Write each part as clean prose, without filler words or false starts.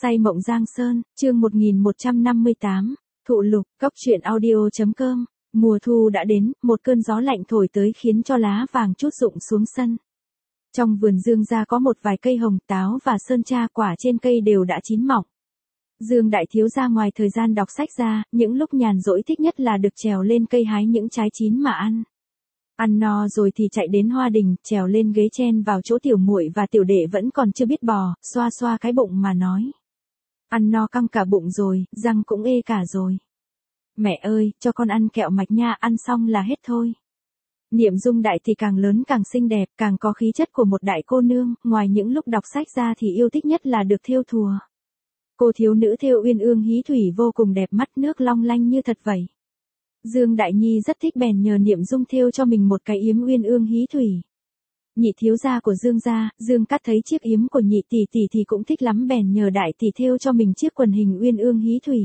Say mộng Giang Sơn, chương 1158, Thụ Lục, Cóc truyện audio.com. Mùa thu đã đến, một cơn gió lạnh thổi tới khiến cho lá vàng chút rụng xuống sân. Trong vườn Dương gia có một vài cây hồng, táo và sơn tra, quả trên cây đều đã chín mọng. Dương đại thiếu gia ngoài thời gian đọc sách ra, những lúc nhàn rỗi thích nhất là được trèo lên cây hái những trái chín mà ăn. Ăn no rồi thì chạy đến hoa đình, trèo lên ghế chen vào chỗ tiểu muội và tiểu đệ vẫn còn chưa biết bò, xoa xoa cái bụng mà nói. Ăn no căng cả bụng rồi, răng cũng ê cả rồi. Mẹ ơi, cho con ăn kẹo mạch nha, ăn xong là hết thôi. Niệm Dung đại thì càng lớn càng xinh đẹp, càng có khí chất của một đại cô nương, ngoài những lúc đọc sách ra thì yêu thích nhất là được thêu thùa. Cô thiếu nữ thêu uyên ương hí thủy vô cùng đẹp mắt, nước long lanh như thật vậy. Dương Đại Nhi rất thích bèn nhờ Niệm Dung thêu cho mình một cái yếm uyên ương hí thủy. Nhị thiếu gia của Dương gia, Dương Cát thấy chiếc yếm của nhị tỷ tỷ thì cũng thích lắm bèn nhờ đại tỷ thêu cho mình chiếc quần hình uyên ương hí thủy.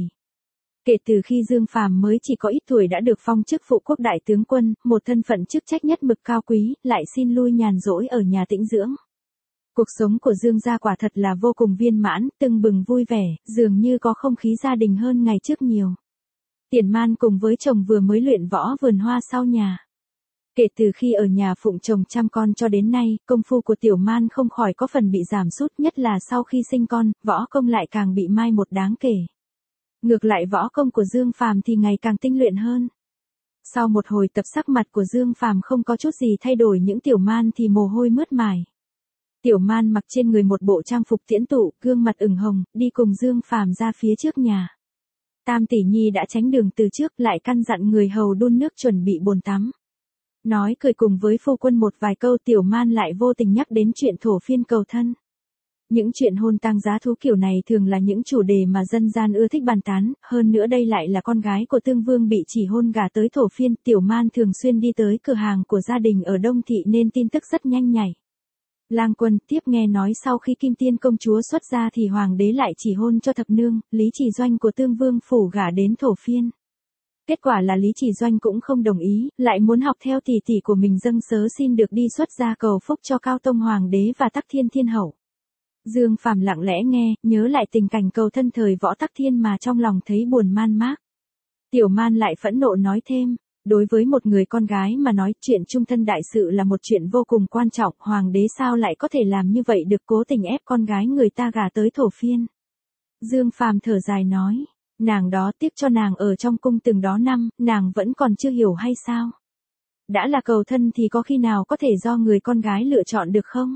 Kể từ khi Dương Phàm mới chỉ có ít tuổi đã được phong chức phụ quốc đại tướng quân, một thân phận chức trách nhất mực cao quý, lại xin lui nhàn rỗi ở nhà tĩnh dưỡng. Cuộc sống của Dương gia quả thật là vô cùng viên mãn, tưng bừng vui vẻ, dường như có không khí gia đình hơn ngày trước nhiều. Tiền Man cùng với chồng vừa mới luyện võ vườn hoa sau nhà. Kể từ khi ở nhà phụng chồng chăm con cho đến nay, công phu của Tiểu Man không khỏi có phần bị giảm sút, nhất là sau khi sinh con, võ công lại càng bị mai một đáng kể. Ngược lại võ công của Dương Phàm thì ngày càng tinh luyện hơn. Sau một hồi tập sắc mặt của Dương Phàm không có chút gì thay đổi, những Tiểu Man thì mồ hôi mướt mải. Tiểu Man mặc trên người một bộ trang phục tiễn tụ, gương mặt ửng hồng, đi cùng Dương Phàm ra phía trước nhà. Tam tỷ nhi đã tránh đường từ trước, lại căn dặn người hầu đun nước chuẩn bị bồn tắm. Nói cười cùng với phu quân một vài câu, Tiểu Man lại vô tình nhắc đến chuyện thổ phiên cầu thân. Những chuyện hôn tang giá thú kiểu này thường là những chủ đề mà dân gian ưa thích bàn tán, hơn nữa đây lại là con gái của Tương Vương bị chỉ hôn gả tới thổ phiên. Tiểu Man thường xuyên đi tới cửa hàng của gia đình ở Đông Thị nên tin tức rất nhanh nhảy. Lang Quân tiếp nghe nói sau khi Kim Tiên công chúa xuất gia thì hoàng đế lại chỉ hôn cho thập nương, Lý Chỉ Doanh của Tương Vương phủ gả đến thổ phiên. Kết quả là Lý Chỉ Doanh cũng không đồng ý, lại muốn học theo tỷ tỷ của mình dâng sớ xin được đi xuất gia cầu phúc cho Cao Tông hoàng đế và Tắc Thiên Thiên hậu. Dương Phàm lặng lẽ nghe, nhớ lại tình cảnh cầu thân thời võ Tắc Thiên mà trong lòng thấy buồn man mác. Tiểu Man lại phẫn nộ nói thêm. Đối với một người con gái mà nói, chuyện chung thân đại sự là một chuyện vô cùng quan trọng, hoàng đế sao lại có thể làm như vậy được, cố tình ép con gái người ta gả tới thổ phiên. Dương Phàm thở dài nói, nàng đó tiếp cho nàng ở trong cung từng đó năm, nàng vẫn còn chưa hiểu hay sao? Đã là cầu thân thì có khi nào có thể do người con gái lựa chọn được không?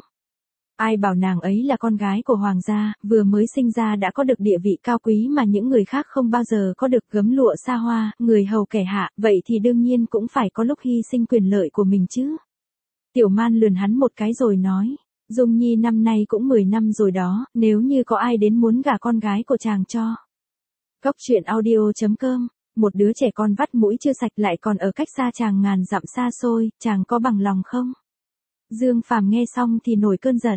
Ai bảo nàng ấy là con gái của hoàng gia, vừa mới sinh ra đã có được địa vị cao quý mà những người khác không bao giờ có được, gấm lụa xa hoa, người hầu kẻ hạ, vậy thì đương nhiên cũng phải có lúc hy sinh quyền lợi của mình chứ. Tiểu Man lườn hắn một cái rồi nói, Dung Nhi năm nay cũng 10 năm rồi đó, nếu như có ai đến muốn gả con gái của chàng cho. Cóc truyện audio.com, một đứa trẻ con vắt mũi chưa sạch lại còn ở cách xa chàng ngàn dặm xa xôi, chàng có bằng lòng không? Dương Phàm nghe xong thì nổi cơn giận,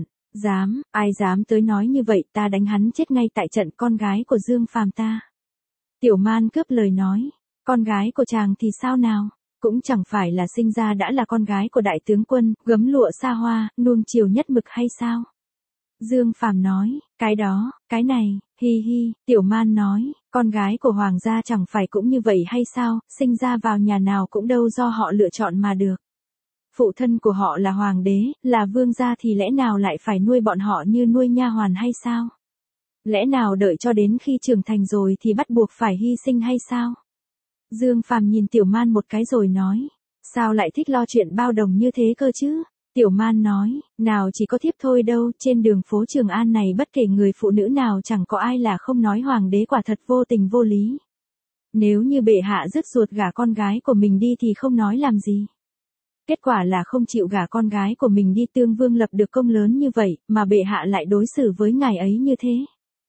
ai dám tới nói như vậy, ta đánh hắn chết ngay tại trận, con gái của Dương Phàm ta. Tiểu Man cướp lời nói, con gái của chàng thì sao nào, cũng chẳng phải là sinh ra đã là con gái của đại tướng quân, gấm lụa xa hoa, nuông chiều nhất mực hay sao? Dương Phàm nói, cái đó, cái này, hi hi. Tiểu Man nói, con gái của hoàng gia chẳng phải cũng như vậy hay sao, sinh ra vào nhà nào cũng đâu do họ lựa chọn mà được. Phụ thân của họ là hoàng đế, là vương gia thì lẽ nào lại phải nuôi bọn họ như nuôi nha hoàn hay sao? Lẽ nào đợi cho đến khi trưởng thành rồi thì bắt buộc phải hy sinh hay sao? Dương Phàm nhìn Tiểu Man một cái rồi nói, sao lại thích lo chuyện bao đồng như thế cơ chứ? Tiểu Man nói, nào chỉ có thiếp thôi đâu, trên đường phố Trường An này bất kể người phụ nữ nào chẳng có ai là không nói hoàng đế quả thật vô tình vô lý. Nếu như bệ hạ dứt ruột gả con gái của mình đi thì không nói làm gì. Kết quả là không chịu gả con gái của mình đi, Tương Vương lập được công lớn như vậy, mà bệ hạ lại đối xử với ngài ấy như thế.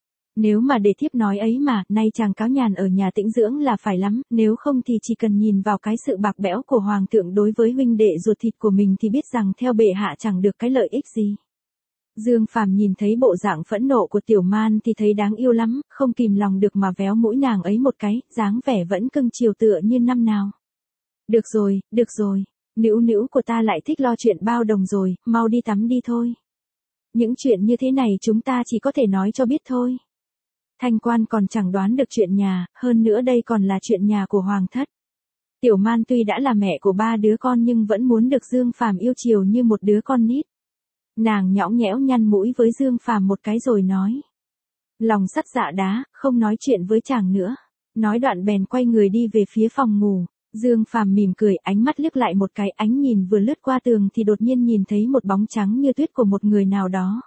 Nếu mà để thiếp nói ấy mà, nay chàng cáo nhàn ở nhà tĩnh dưỡng là phải lắm, nếu không thì chỉ cần nhìn vào cái sự bạc bẽo của hoàng thượng đối với huynh đệ ruột thịt của mình thì biết rằng theo bệ hạ chẳng được cái lợi ích gì. Dương Phàm nhìn thấy bộ dạng phẫn nộ của Tiểu Man thì thấy đáng yêu lắm, không kìm lòng được mà véo mũi nàng ấy một cái, dáng vẻ vẫn cưng chiều tựa như năm nào. Được rồi. Nữu nữu của ta lại thích lo chuyện bao đồng rồi, mau đi tắm đi thôi. Những chuyện như thế này chúng ta chỉ có thể nói cho biết thôi. Thanh Quan còn chẳng đoán được chuyện nhà, hơn nữa đây còn là chuyện nhà của Hoàng thất. Tiểu Man tuy đã là mẹ của 3 đứa con nhưng vẫn muốn được Dương Phàm yêu chiều như một đứa con nít. Nàng nhõng nhẽo nhăn mũi với Dương Phàm một cái rồi nói. Lòng sắt dạ đá, không nói chuyện với chàng nữa. Nói đoạn bèn quay người đi về phía phòng ngủ. Dương Phàm mỉm cười, ánh mắt liếc lại một cái, ánh nhìn vừa lướt qua tường thì đột nhiên nhìn thấy một bóng trắng như tuyết của một người nào đó.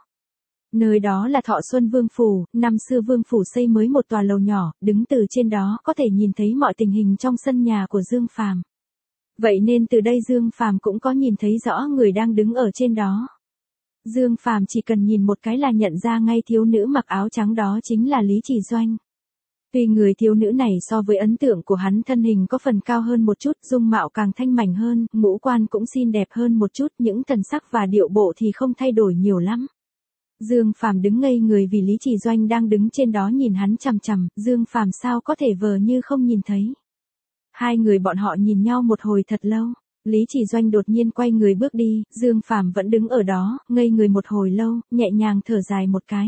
Nơi đó là Thọ Xuân Vương Phủ, năm xưa Vương Phủ xây mới một tòa lầu nhỏ, đứng từ trên đó có thể nhìn thấy mọi tình hình trong sân nhà của Dương Phàm. Vậy nên từ đây Dương Phàm cũng có nhìn thấy rõ người đang đứng ở trên đó. Dương Phàm chỉ cần nhìn một cái là nhận ra ngay thiếu nữ mặc áo trắng đó chính là Lý Chỉ Doanh. Tuy người thiếu nữ này so với ấn tượng của hắn thân hình có phần cao hơn một chút, dung mạo càng thanh mảnh hơn, ngũ quan cũng xinh đẹp hơn một chút, những thần sắc và điệu bộ thì không thay đổi nhiều lắm. Dương Phàm đứng ngây người vì Lý Chỉ Doanh đang đứng trên đó nhìn hắn chằm chằm, Dương Phàm sao có thể vờ như không nhìn thấy. Hai người bọn họ nhìn nhau một hồi thật lâu, Lý Chỉ Doanh đột nhiên quay người bước đi, Dương Phàm vẫn đứng ở đó, ngây người một hồi lâu, nhẹ nhàng thở dài một cái.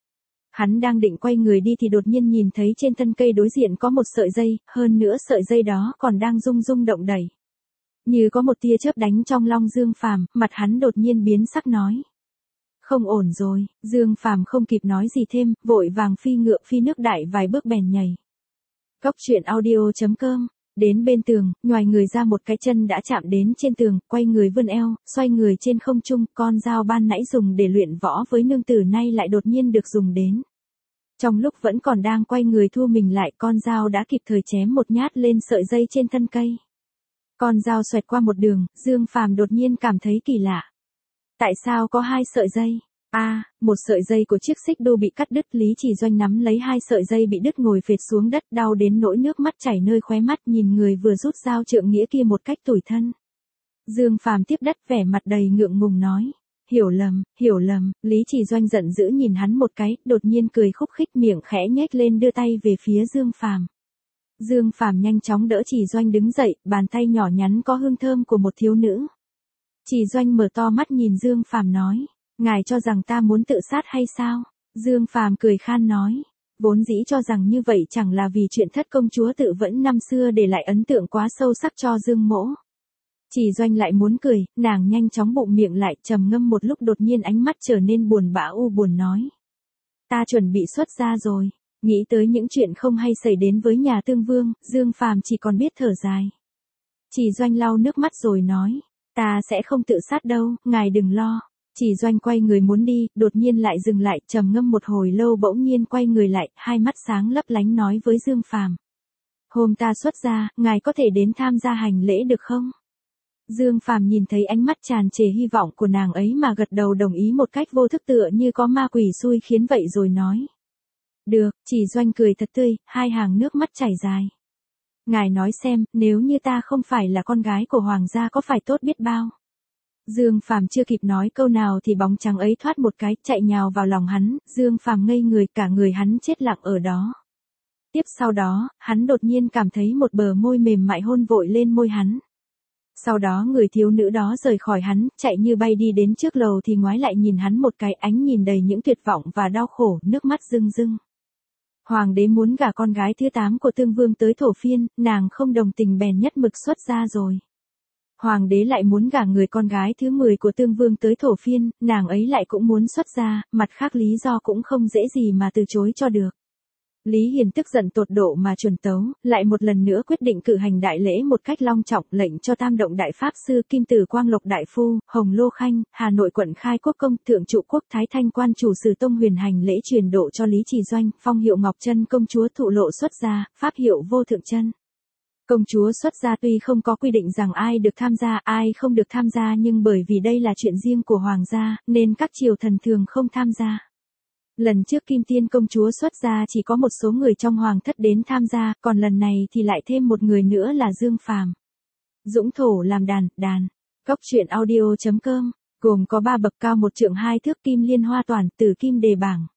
Hắn đang định quay người đi thì đột nhiên nhìn thấy trên thân cây đối diện có một sợi dây, hơn nữa sợi dây đó còn đang rung rung động đẩy. Như có một tia chớp đánh trong lòng Dương Phàm, mặt hắn đột nhiên biến sắc nói. Không ổn rồi, Dương Phàm không kịp nói gì thêm, vội vàng phi ngựa phi nước đại vài bước bèn nhảy. Cóc truyện audio.com. Đến bên tường, nhoài người ra một cái chân đã chạm đến trên tường, quay người vươn eo, xoay người trên không trung, con dao ban nãy dùng để luyện võ với nương tử nay lại đột nhiên được dùng đến. Trong lúc vẫn còn đang quay người thu mình lại, con dao đã kịp thời chém một nhát lên sợi dây trên thân cây. Con dao xoẹt qua một đường, Dương Phàm đột nhiên cảm thấy kỳ lạ. Tại sao có 2 sợi dây? Một sợi dây của chiếc xích đu bị cắt đứt, Lý Chỉ Doanh nắm lấy 2 sợi dây bị đứt ngồi phệt xuống đất, đau đến nỗi nước mắt chảy nơi khóe mắt, nhìn người vừa rút dao trượng nghĩa kia một cách tủi thân. Dương Phàm tiếp đất, vẻ mặt đầy ngượng ngùng nói. Hiểu lầm, Lý Chỉ Doanh giận dữ nhìn hắn một cái, đột nhiên cười khúc khích, miệng khẽ nhếch lên đưa tay về phía Dương Phàm. Dương Phàm nhanh chóng đỡ Chỉ Doanh đứng dậy, bàn tay nhỏ nhắn có hương thơm của một thiếu nữ. Chỉ Doanh mở to mắt nhìn Dương Phàm nói. Ngài cho rằng ta muốn tự sát hay sao? Dương Phàm cười khan nói. Vốn dĩ cho rằng như vậy chẳng là vì chuyện thất công chúa tự vẫn năm xưa để lại ấn tượng quá sâu sắc cho Dương mỗ. Chỉ Doanh lại muốn cười, nàng nhanh chóng bụng miệng lại, trầm ngâm một lúc đột nhiên ánh mắt trở nên buồn bã u buồn nói. Ta chuẩn bị xuất gia rồi. Nghĩ tới những chuyện không hay xảy đến với nhà Tương Vương, Dương Phàm chỉ còn biết thở dài. Chỉ Doanh lau nước mắt rồi nói. Ta sẽ không tự sát đâu, ngài đừng lo. Chỉ Doanh quay người muốn đi, đột nhiên lại dừng lại, trầm ngâm một hồi lâu bỗng nhiên quay người lại, hai mắt sáng lấp lánh nói với Dương Phàm. Hôm ta xuất gia, ngài có thể đến tham gia hành lễ được không? Dương Phàm nhìn thấy ánh mắt tràn trề hy vọng của nàng ấy mà gật đầu đồng ý một cách vô thức tựa như có ma quỷ xui khiến vậy rồi nói. Được, Chỉ Doanh cười thật tươi, hai hàng nước mắt chảy dài. Ngài nói xem, nếu như ta không phải là con gái của hoàng gia có phải tốt biết bao. Dương Phàm chưa kịp nói câu nào thì bóng trắng ấy thoát một cái, chạy nhào vào lòng hắn, Dương Phàm ngây người, cả người hắn chết lặng ở đó. Tiếp sau đó, hắn đột nhiên cảm thấy một bờ môi mềm mại hôn vội lên môi hắn. Sau đó người thiếu nữ đó rời khỏi hắn, chạy như bay đi đến trước lầu thì ngoái lại nhìn hắn một cái, ánh nhìn đầy những tuyệt vọng và đau khổ, nước mắt rưng rưng. Hoàng đế muốn gả con gái thứ 8 của Tương Vương tới thổ phiên, nàng không đồng tình bèn nhất mực xuất gia rồi. Hoàng đế lại muốn gả người con gái thứ 10 của Tương Vương tới thổ phiên, nàng ấy lại cũng muốn xuất gia, mặt khác lý do cũng không dễ gì mà từ chối cho được. Lý Hiền tức giận tột độ mà chuẩn tấu, lại một lần nữa quyết định cử hành đại lễ một cách long trọng, lệnh cho Tam Động Đại Pháp Sư, Kim Tử Quang Lộc Đại Phu, Hồng Lô Khanh, Hà Nội Quận Khai Quốc Công, Thượng Trụ Quốc Thái Thanh Quan Chủ Sử Tông huyền hành lễ truyền độ cho Lý Chỉ Doanh, phong hiệu Ngọc Chân Công Chúa thụ lộ xuất gia, pháp hiệu Vô Thượng Chân. Công chúa xuất gia tuy không có quy định rằng ai được tham gia, ai không được tham gia, nhưng bởi vì đây là chuyện riêng của hoàng gia, nên các triều thần thường không tham gia. Lần trước Kim Tiên công chúa xuất gia chỉ có một số người trong hoàng thất đến tham gia, còn lần này thì lại thêm một người nữa là Dương Phàm. Dũng thổ làm đàn. Cóc truyện audio.com, gồm có 3 bậc cao 1 trượng 2 thước kim liên hoa toàn, tử kim đề bảng.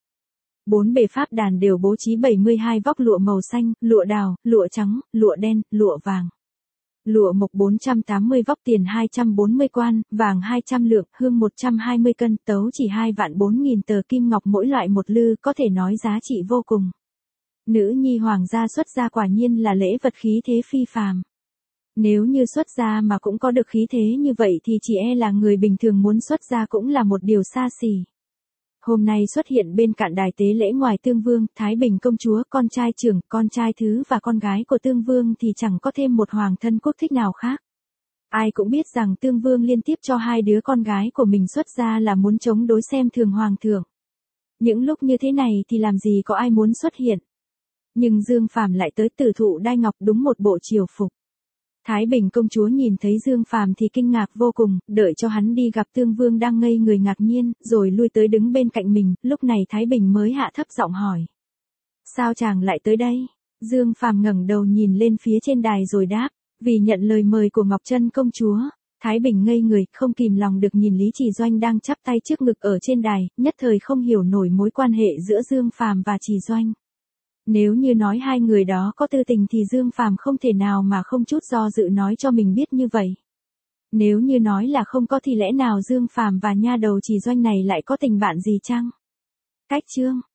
4 bề pháp đàn đều bố trí 72 vóc lụa màu xanh, lụa đào, lụa trắng, lụa đen, lụa vàng. Lụa mộc 480 vóc, tiền 240 quan, vàng 200 lượng, hương 120 cân, tấu chỉ 2.400.000 tờ kim ngọc mỗi loại một lư, có thể nói giá trị vô cùng. Nữ nhi hoàng gia xuất gia quả nhiên là lễ vật khí thế phi phàm. Nếu như xuất gia mà cũng có được khí thế như vậy thì chỉ e là người bình thường muốn xuất gia cũng là một điều xa xỉ. Hôm nay xuất hiện bên cạnh đài tế lễ ngoài Tương Vương, Thái Bình công chúa, con trai trưởng, con trai thứ và con gái của Tương Vương thì chẳng có thêm một hoàng thân quốc thích nào khác. Ai cũng biết rằng Tương Vương liên tiếp cho hai đứa con gái của mình xuất gia là muốn chống đối xem thường hoàng thượng. Những lúc như thế này thì làm gì có ai muốn xuất hiện. Nhưng Dương Phàm lại tới Tử Thụ Đai Ngọc đúng một bộ triều phục. Thái Bình công chúa nhìn thấy Dương Phàm thì kinh ngạc vô cùng, đợi cho hắn đi gặp Tương Vương đang ngây người ngạc nhiên, rồi lui tới đứng bên cạnh mình, lúc này Thái Bình mới hạ thấp giọng hỏi. Sao chàng lại tới đây? Dương Phàm ngẩng đầu nhìn lên phía trên đài rồi đáp, vì nhận lời mời của Ngọc Trân công chúa. Thái Bình ngây người, không kìm lòng được nhìn Lý Chỉ Doanh đang chắp tay trước ngực ở trên đài, nhất thời không hiểu nổi mối quan hệ giữa Dương Phàm và Chỉ Doanh. Nếu như nói hai người đó có tư tình thì Dương Phàm không thể nào mà không chút do dự nói cho mình biết như vậy. Nếu như nói là không có thì lẽ nào Dương Phàm và nha đầu Chỉ Doanh này lại có tình bạn gì chăng? Cách chương